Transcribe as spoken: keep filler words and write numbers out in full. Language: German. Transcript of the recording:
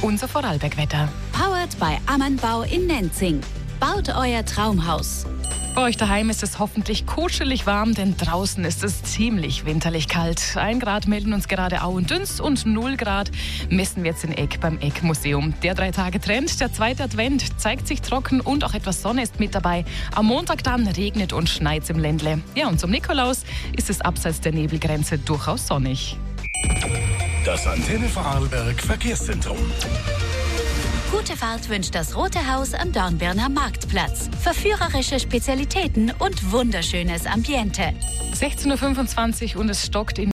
unser Vorarlberg-Wetter. Powered by Ammanbau in Nenzing. Baut euer Traumhaus. Bei euch daheim ist es hoffentlich kuschelig warm, denn draußen ist es ziemlich winterlich kalt. Ein Grad melden uns gerade Au und Düns und null Grad messen wir jetzt in Egg beim Egg-Museum. Der Drei-Tage-Trend, der zweite Advent, zeigt sich trocken und auch etwas Sonne ist mit dabei. Am Montag dann regnet und schneit's im Ländle. Ja, und zum Nikolaus ist es abseits der Nebelgrenze durchaus sonnig. Das Antenne Vorarlberg Verkehrszentrum. Gute Fahrt wünscht das Rote Haus am Dornbirner Marktplatz. Verführerische Spezialitäten und wunderschönes Ambiente. sechzehn Uhr fünfundzwanzig und es stockt in